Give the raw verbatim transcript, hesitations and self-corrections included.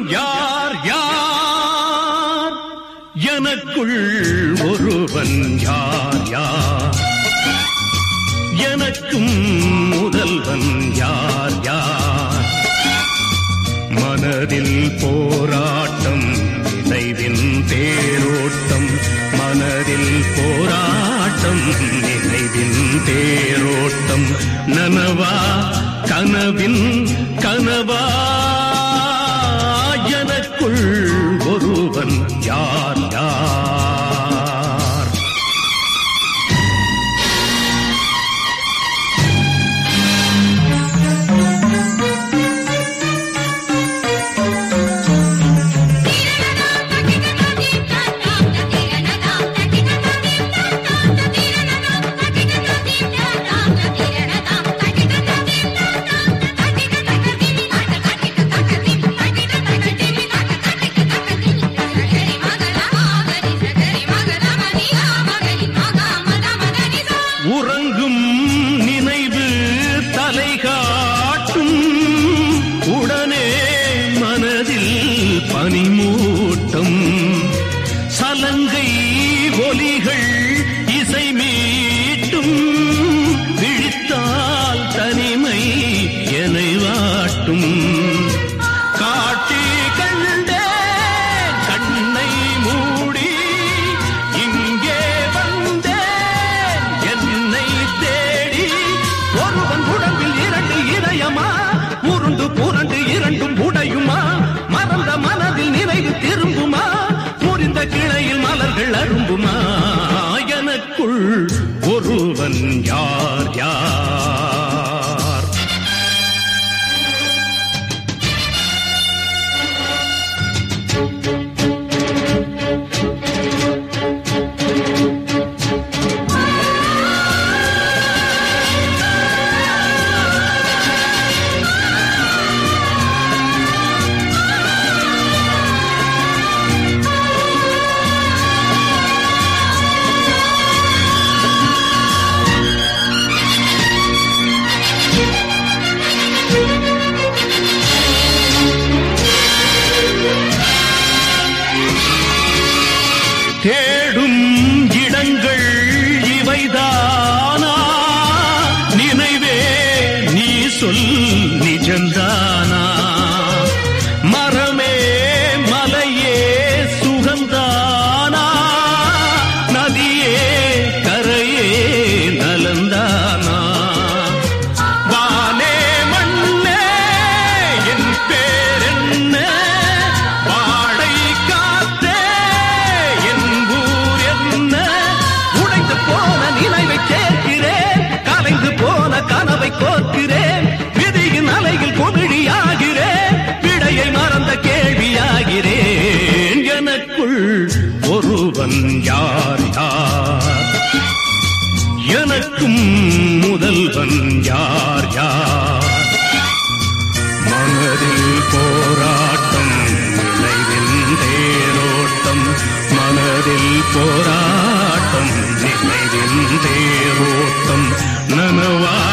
யார் யார் எனக்குள் ஒருவன் யார் யார் எனக்கும் முதல்வன் யார் யார் மனதில் போராட்டம் நினைவின் தேரோட்டம் மனதில் போராட்டம் நினைவின் தேரோட்டம் நனவா கனவின் கனவா எனக்குள் ஒருவன் யார் யார் உறங்கும் நினைவு தலை காட்டும் உடனே மனதில் பனிமூட்டம் சலங்கை ஒலிகள் இசை மீட்டும் விழித்தால் தனிமை என்னை வாட்டும் காட்டி கண்டே கண்ணை மூடி இங்கே வந்தே என்னை தேடி ஒருவன் உடம்பில் இரண்டு இதயமா உருண்டு புரண்டு இரண்டும் உடையுமா மறந்த மனதில் நினைவு திரும்புமா முறிந்த கிளையில் மலர்கள் அரும்புமா எனக்குள் ஒருவன் யார் யார் தேடும் இடங்கள் இவைதானா நினைவே நீ சொல் நிஜந்தானா மரமே மலையே சுகந்தானா நதியே கரையே நலந்தானா வானே மண்ணே என் பேரென்ன வாடை காத்தே என் ஊர் என்ன உடைந்து போன நினைவை சேர்க்கிறேன் கலைந்து போன கனவை கோர்க்கிறேன் விதியின் அலையில் குமிழியாகிறேன் விடையை மறந்த கேள்வியாகிறேன் எனக்குள் ஒருவன் யார் யார் எனக்கும் முதல்வன் யார் யார் மனதில் போராட்டம் நினைவின் தேரோட்டம் மனதில் போராட்டம் நினைவின் தேரோட்டம் நனவா